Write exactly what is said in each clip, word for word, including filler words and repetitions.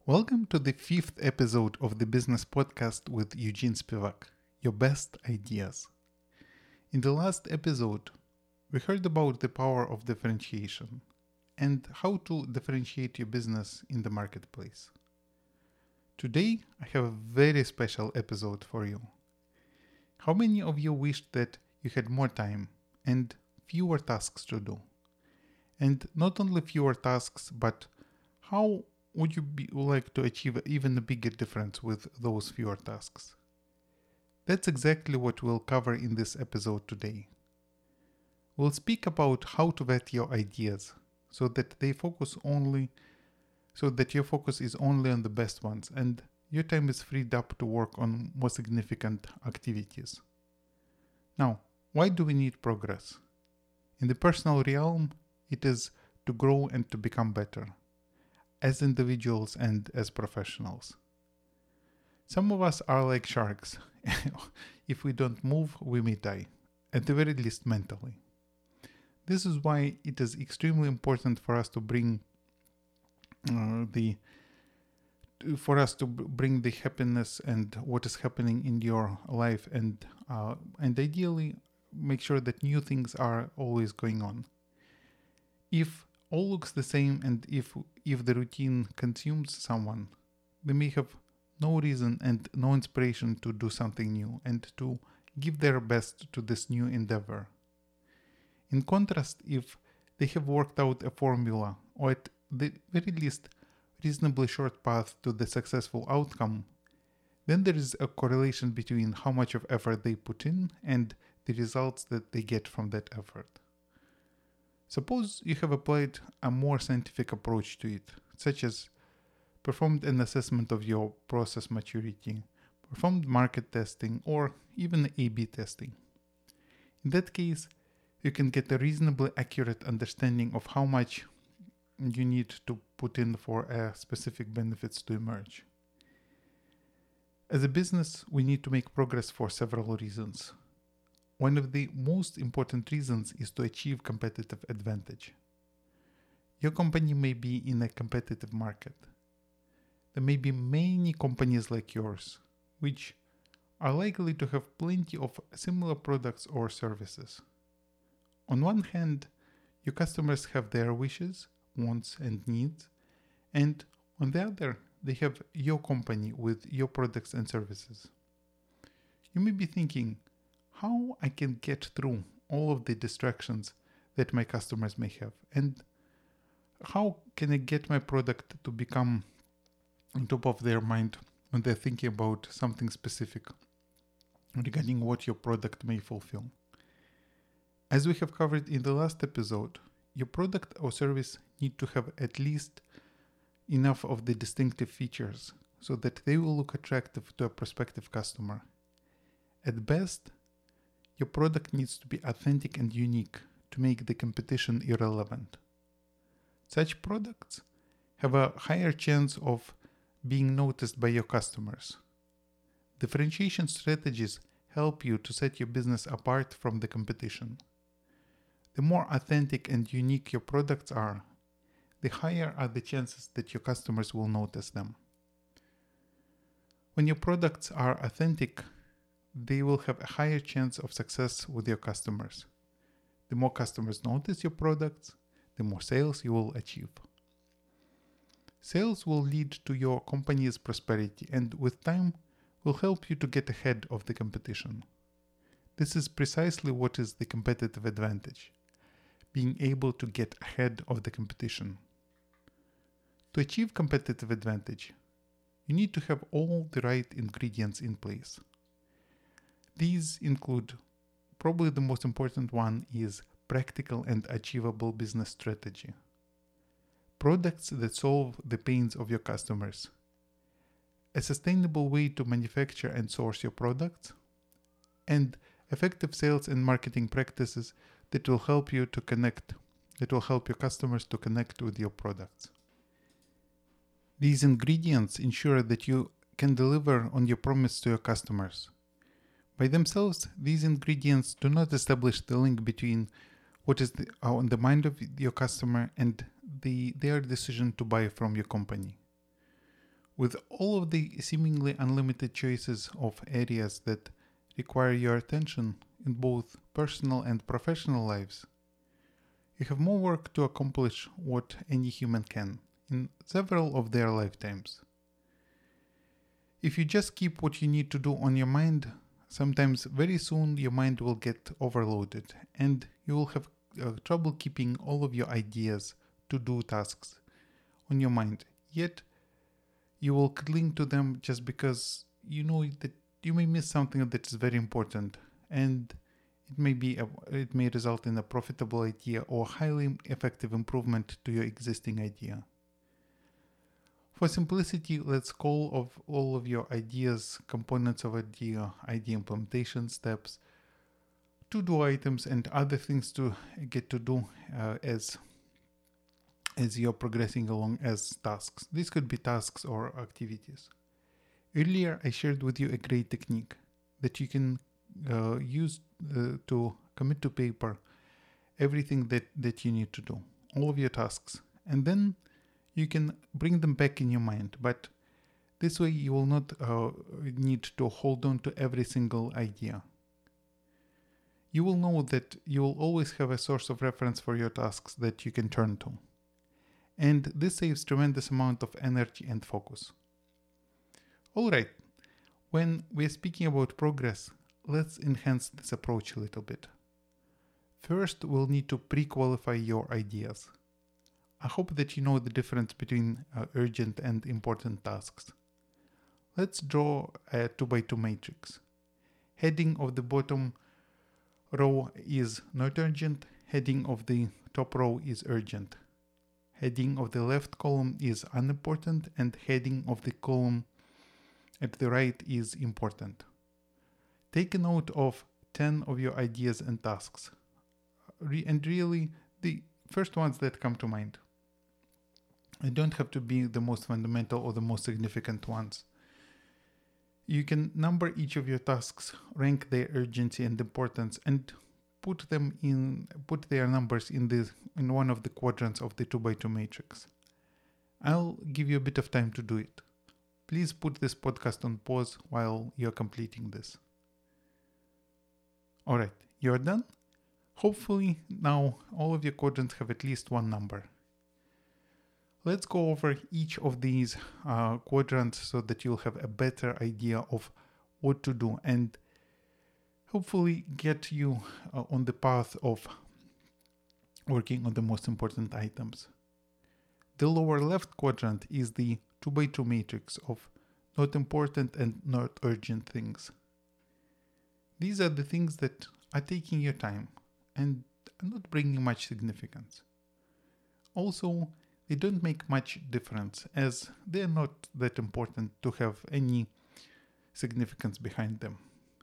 Welcome to the fifth episode of the Business Podcast with Eugene Spivak, your best ideas. In the last episode, we heard about the power of differentiation and how to differentiate your business in the marketplace. Today, I have a very special episode for you. How many of you wished that you had more time and fewer tasks to do? And not only fewer tasks, but how would you be, like to achieve even a bigger difference with those fewer tasks? That's exactly what we'll cover in this episode today. We'll speak about how to vet your ideas so that they focus only, so that your focus is only on the best ones and your time is freed up to work on more significant activities. Now, why do we need progress? In the personal realm, it is to grow and to become better, as individuals and as professionals. Some of us are like sharks. If we don't move, we may die, at the very least mentally. This is why it is extremely important for us to bring uh, the for us to bring the happiness and what is happening in your life, and uh, and ideally make sure that new things are always going on. If all looks the same and if if the routine consumes someone, they may have no reason and no inspiration to do something new and to give their best to this new endeavor. In contrast, if they have worked out a formula or at the very least reasonably short path to the successful outcome, then there is a correlation between how much of effort they put in and the results that they get from that effort. Suppose you have applied a more scientific approach to it, such as performed an assessment of your process maturity, performed market testing, or even A B testing. In that case, you can get a reasonably accurate understanding of how much you need to put in for a specific benefits to emerge. As a business, we need to make progress for several reasons. One of the most important reasons is to achieve competitive advantage. Your company may be in a competitive market. There may be many companies like yours, which are likely to have plenty of similar products or services. On one hand, your customers have their wishes, wants, and needs, and on the other, they have your company with your products and services. You may be thinking, how I can get through all of the distractions that my customers may have, and how can I get my product to become on top of their mind when they're thinking about something specific regarding what your product may fulfill. As we have covered in the last episode, your product or service need to have at least enough of the distinctive features so that they will look attractive to a prospective customer. At best, your product needs to be authentic and unique to make the competition irrelevant. Such products have a higher chance of being noticed by your customers. Differentiation strategies help you to set your business apart from the competition. The more authentic and unique your products are, the higher are the chances that your customers will notice them. When your products are authentic, they will have a higher chance of success with your customers. The more customers notice your products, the more sales you will achieve. Sales will lead to your company's prosperity and with time will help you to get ahead of the competition. This is precisely what is the competitive advantage, being able to get ahead of the competition. To achieve competitive advantage, you need to have all the right ingredients in place. These include, probably the most important one is practical and achievable business strategy. Products that solve the pains of your customers. A sustainable way to manufacture and source your products. And effective sales and marketing practices that will help you to connect, that will help your customers to connect with your products. These ingredients ensure that you can deliver on your promise to your customers. By themselves, these ingredients do not establish the link between what is the, on the mind of your customer and the, their decision to buy from your company. With all of the seemingly unlimited choices of areas that require your attention in both personal and professional lives, you have more work to accomplish what any human can in several of their lifetimes. If you just keep what you need to do on your mind, sometimes very soon your mind will get overloaded and you will have uh, trouble keeping all of your ideas, to-do tasks on your mind. Yet, you will cling to them just because you know that you may miss something that is very important, and it may be a, it may result in a profitable idea or highly effective improvement to your existing idea. For simplicity, let's call of all of your ideas, components of idea, idea implementation steps, to-do items, and other things to get to do uh, as as you're progressing along as tasks. These could be tasks or activities. Earlier, I shared with you a great technique that you can uh, use uh, to commit to paper everything that, that you need to do, all of your tasks. And then you can bring them back in your mind. But this way, you will not uh, need to hold on to every single idea. You will know that you will always have a source of reference for your tasks that you can turn to. And this saves tremendous amount of energy and focus. Alright, when we're speaking about progress, let's enhance this approach a little bit. First, we'll need to pre-qualify your ideas. I hope that you know the difference between uh, urgent and important tasks. Let's draw a two by two matrix. Heading of the bottom row is not urgent, heading of the top row is urgent. Heading of the left column is unimportant, and heading of the column at the right is important. Take a note of ten of your ideas and tasks, Re- and really the first ones that come to mind. They don't have to be the most fundamental or the most significant ones. You can number each of your tasks, rank their urgency and importance, and put them in put their numbers in the in one of the quadrants of the two by two matrix. I'll give you a bit of time to do it. Please put this podcast on pause while you're completing this. Alright, you're done? Hopefully now all of your quadrants have at least one number. Let's go over each of these uh, quadrants so that you'll have a better idea of what to do and hopefully get you uh, on the path of working on the most important items. The lower left quadrant is the two by two matrix of not important and not urgent things. These are the things that are taking your time and are not bringing much significance. Also, they don't make much difference as they are not that important to have any significance behind them.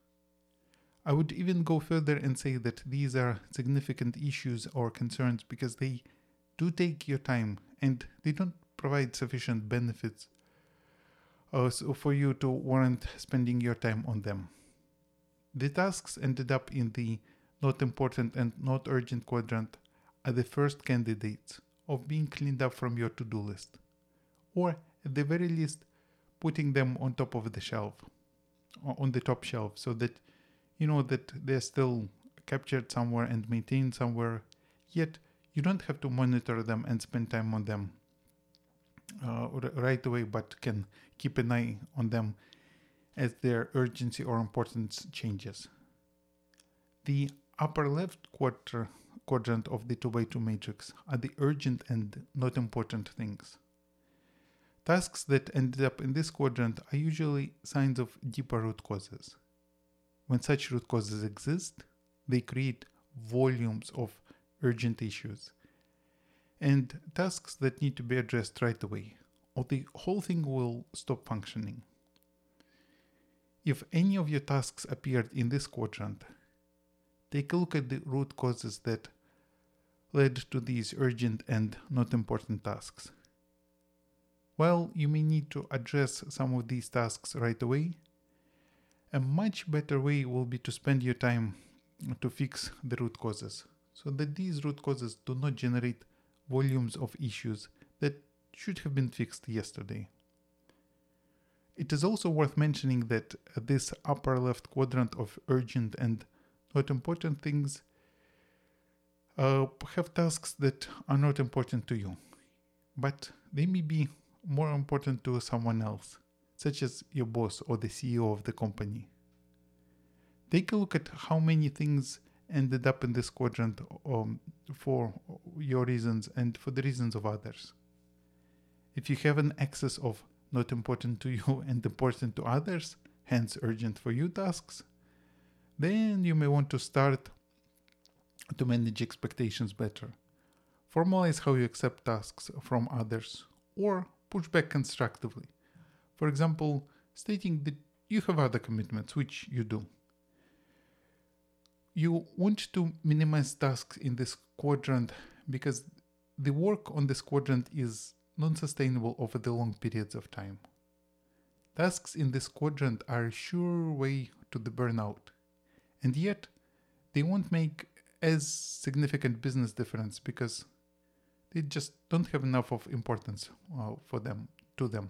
I would even go further and say that these are significant issues or concerns because they do take your time and they don't provide sufficient benefits uh, so for you to warrant spending your time on them. The tasks ended up in the not important and not urgent quadrant are the first candidates of being cleaned up from your to-do list, or at the very least putting them on top of the shelf, on the top shelf, so that you know that they're still captured somewhere and maintained somewhere, yet you don't have to monitor them and spend time on them uh, right away, but can keep an eye on them as their urgency or importance changes. The upper left quarter, quadrant of the two by two matrix are the urgent and not important things. Tasks that ended up in this quadrant are usually signs of deeper root causes. When such root causes exist, they create volumes of urgent issues and tasks that need to be addressed right away, or the whole thing will stop functioning. If any of your tasks appeared in this quadrant, take a look at the root causes that led to these urgent and not important tasks. While you may need to address some of these tasks right away, a much better way will be to spend your time to fix the root causes, so that these root causes do not generate volumes of issues that should have been fixed yesterday. It is also worth mentioning that this upper left quadrant of urgent and not important things uh, have tasks that are not important to you, but they may be more important to someone else, such as your boss or the C E O of the company. Take a look at how many things ended up in this quadrant um, for your reasons and for the reasons of others. If you have an excess of not important to you and important to others, hence urgent for you tasks, then you may want to start to manage expectations better. Formalize how you accept tasks from others or push back constructively. For example, stating that you have other commitments, which you do. You want to minimize tasks in this quadrant because the work on this quadrant is non-sustainable over the long periods of time. Tasks in this quadrant are a sure way to the burnout, and yet they won't make as significant business difference because they just don't have enough of importance uh, for them to them.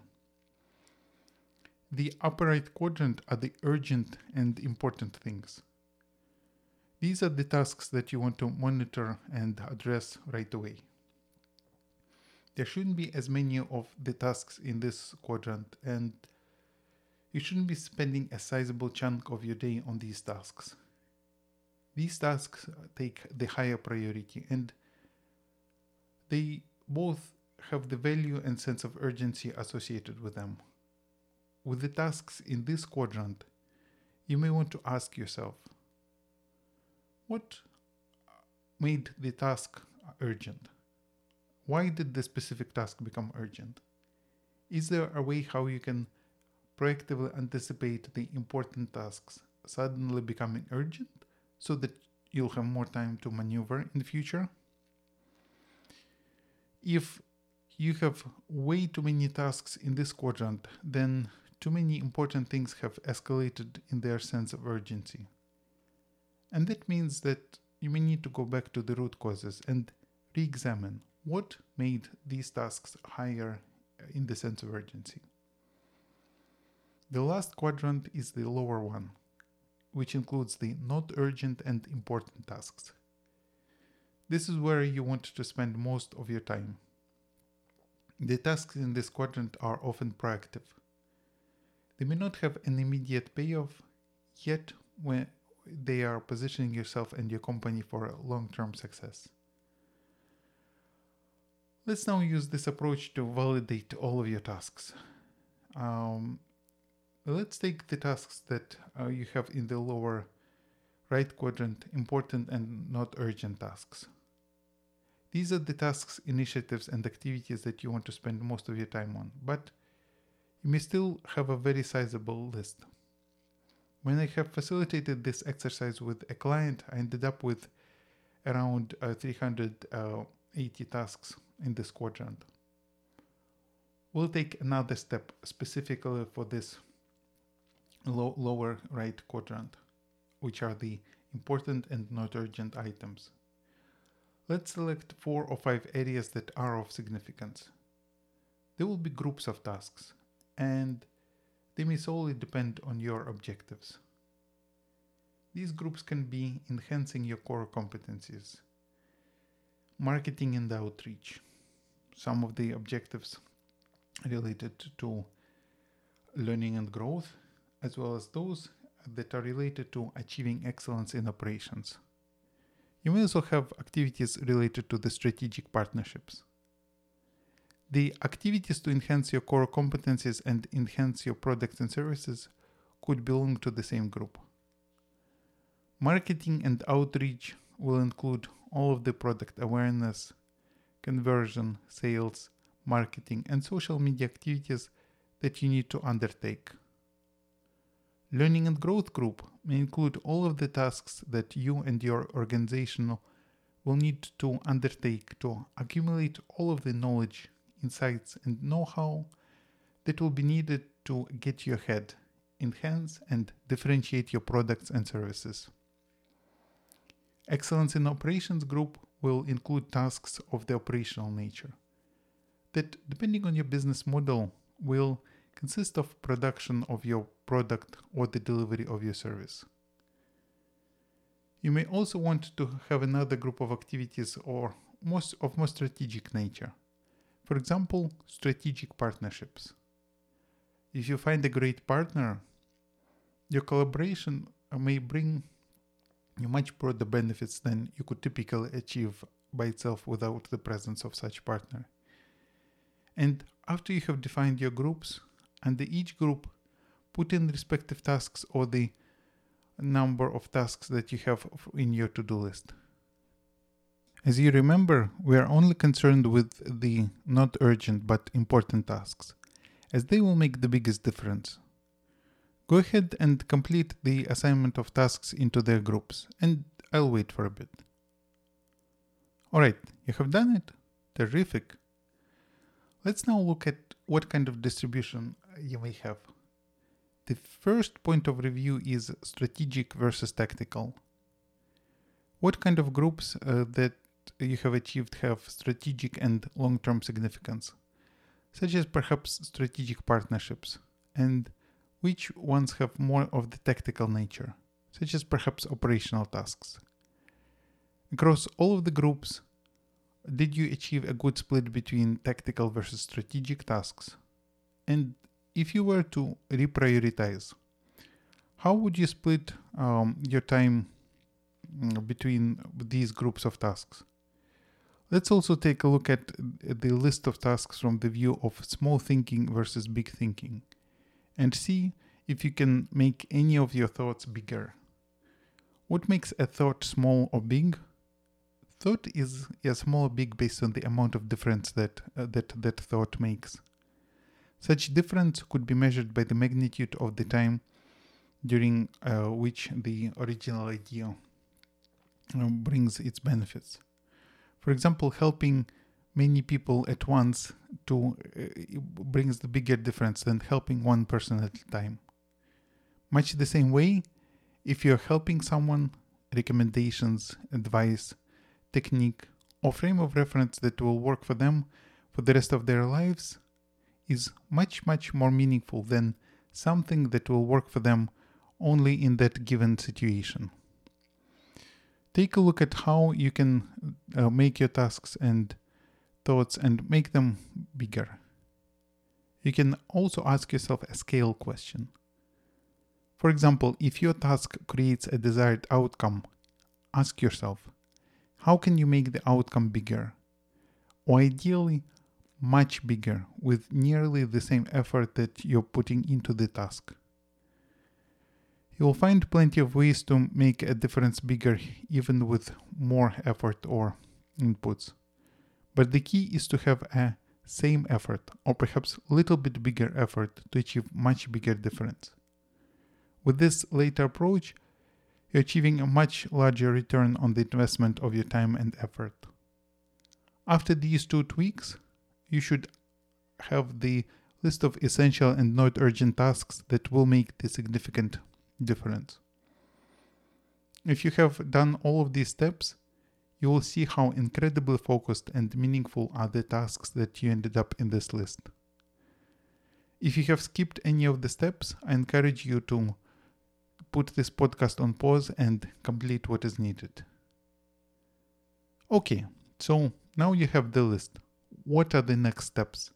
The upper right quadrant are the urgent and important things. These are the tasks that you want to monitor and address right away. There shouldn't be as many of the tasks in this quadrant, and you shouldn't be spending a sizable chunk of your day on these tasks. These tasks take the higher priority, and they both have the value and sense of urgency associated with them. With the tasks in this quadrant, you may want to ask yourself, what made the task urgent? Why did the specific task become urgent? Is there a way how you can proactively anticipate the important tasks suddenly becoming urgent so that you'll have more time to maneuver in the future? If you have way too many tasks in this quadrant, then too many important things have escalated in their sense of urgency. And that means that you may need to go back to the root causes and re-examine what made these tasks higher in the sense of urgency. The last quadrant is the lower one, which includes the not urgent and important tasks. This is where you want to spend most of your time. The tasks in this quadrant are often proactive. They may not have an immediate payoff, yet when they are positioning yourself and your company for a long-term success. Let's now use this approach to validate all of your tasks. Um, let's take the tasks that uh, you have in the lower right quadrant, important and not urgent tasks. These are the tasks, initiatives, and activities that you want to spend most of your time on, but you may still have a very sizable list. When I have facilitated this exercise with a client, I ended up with around uh, three hundred eighty tasks in this quadrant. We'll take another step specifically for this low, lower right quadrant, which are the important and not urgent items. Let's select four or five areas that are of significance. There will be groups of tasks, and they may solely depend on your objectives. These groups can be enhancing your core competencies, marketing and outreach, some of the objectives related to learning and growth, as well as those that are related to achieving excellence in operations. You may also have activities related to the strategic partnerships. The activities to enhance your core competencies and enhance your products and services could belong to the same group. Marketing and outreach will include all of the product awareness, conversion, sales, marketing, and social media activities that you need to undertake. Learning and growth group may include all of the tasks that you and your organization will need to undertake to accumulate all of the knowledge, insights, and know-how that will be needed to get you ahead, enhance and differentiate your products and services. Excellence in operations group will include tasks of the operational nature that, depending on your business model, will consist of production of your product or the delivery of your service. You may also want to have another group of activities or most of more strategic nature. For example, strategic partnerships. If you find a great partner, your collaboration may bring you much broader benefits than you could typically achieve by itself without the presence of such partner. And after you have defined your groups, under each group, put in respective tasks or the number of tasks that you have in your to-do list. As you remember, we are only concerned with the not urgent but important tasks, as they will make the biggest difference. Go ahead and complete the assignment of tasks into their groups, and I'll wait for a bit. Alright, you have done it? Terrific! Let's now look at what kind of distribution you may have. The first point of review is strategic versus tactical. What kind of groups uh, that you have achieved have strategic and long-term significance, such as perhaps strategic partnerships, and which ones have more of the tactical nature, such as perhaps operational tasks? Across all of the groups, did you achieve a good split between tactical versus strategic tasks? And if you were to reprioritize, how would you split um, your time between these groups of tasks? Let's also take a look at the list of tasks from the view of small thinking versus big thinking, and see if you can make any of your thoughts bigger. What makes a thought small or big? Thought is yeah, small or big based on the amount of difference that, uh, that that thought makes. Such difference could be measured by the magnitude of the time during uh, which the original idea uh, brings its benefits. For example, helping many people at once to uh, brings the bigger difference than helping one person at a time. Much the same way, if you're helping someone, recommendations, advice, technique, or frame of reference that will work for them for the rest of their lives is much, much more meaningful than something that will work for them only in that given situation. Take a look at how you can uh, make your tasks and thoughts and make them bigger. You can also ask yourself a scale question. For example, if your task creates a desired outcome, ask yourself, how can you make the outcome bigger? Or ideally, much bigger, with nearly the same effort that you're putting into the task. You will find plenty of ways to make a difference bigger even with more effort or inputs. But the key is to have a same effort or perhaps a little bit bigger effort to achieve much bigger difference. With this later approach, you're achieving a much larger return on the investment of your time and effort. After these two tweaks, you should have the list of essential and not urgent tasks that will make the significant difference. If you have done all of these steps, you will see how incredibly focused and meaningful are the tasks that you ended up in this list. If you have skipped any of the steps, I encourage you to put this podcast on pause and complete what is needed. Okay, so now you have the list. What are the next steps?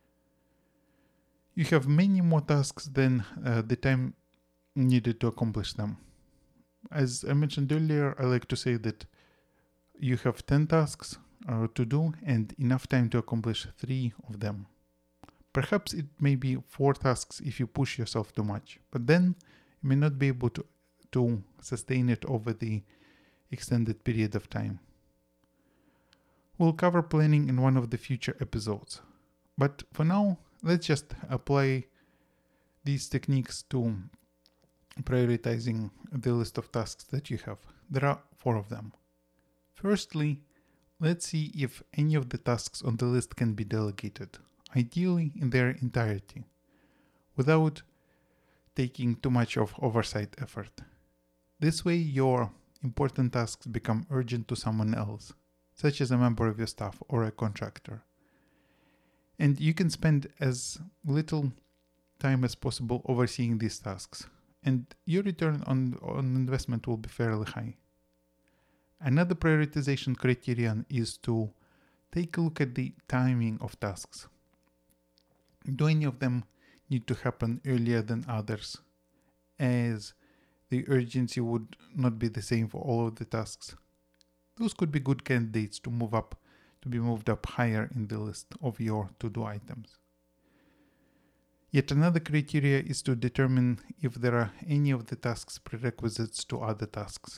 You have many more tasks than uh, the time needed to accomplish them. As I mentioned earlier, I like to say that you have ten tasks uh, to do and enough time to accomplish three of them. Perhaps it may be four tasks if you push yourself too much, but then you may not be able to, to sustain it over the extended period of time. We'll cover planning in one of the future episodes, but for now, let's just apply these techniques to prioritizing the list of tasks that you have. There are four of them. Firstly, let's see if any of the tasks on the list can be delegated, ideally in their entirety, without taking too much of oversight effort. This way, your important tasks become urgent to someone else, such as a member of your staff or a contractor. And you can spend as little time as possible overseeing these tasks, and your return on, on investment will be fairly high. Another prioritization criterion is to take a look at the timing of tasks. Do any of them need to happen earlier than others, as the urgency would not be the same for all of the tasks? Those could be good candidates to move up, to be moved up higher in the list of your to-do items. Yet another criteria is to determine if there are any of the tasks prerequisites to other tasks.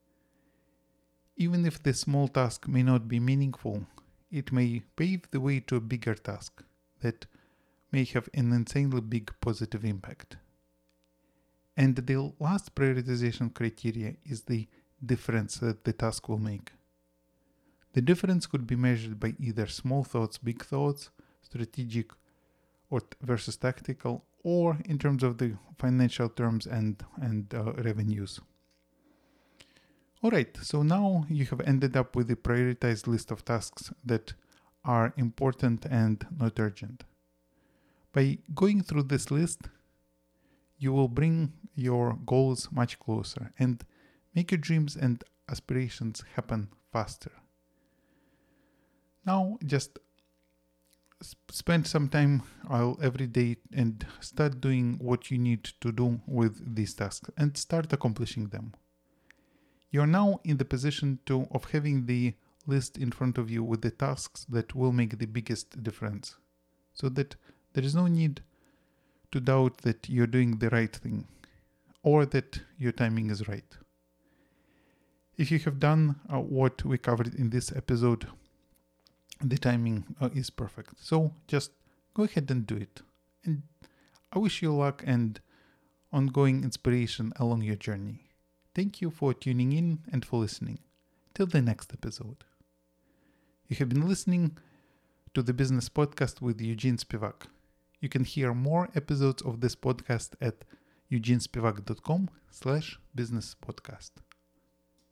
Even if the small task may not be meaningful, it may pave the way to a bigger task that may have an insanely big positive impact. And the last prioritization criteria is the difference that the task will make. The difference could be measured by either small thoughts, big thoughts, strategic or t- versus tactical, or in terms of the financial terms and, and uh, revenues. Alright, so now you have ended up with a prioritized list of tasks that are important and not urgent. By going through this list, you will bring your goals much closer and make your dreams and aspirations happen faster. Now just spend some time every day and start doing what you need to do with these tasks and start accomplishing them. You're now in the position to of having the list in front of you with the tasks that will make the biggest difference, so that there is no need to doubt that you're doing the right thing or that your timing is right. If you have done uh, what we covered in this episode, the timing uh, is perfect. So just go ahead and do it. And I wish you luck and ongoing inspiration along your journey. Thank you for tuning in and for listening. Till the next episode. You have been listening to the Business Podcast with Eugene Spivak. You can hear more episodes of this podcast at eugenespivak dot com slash business podcast.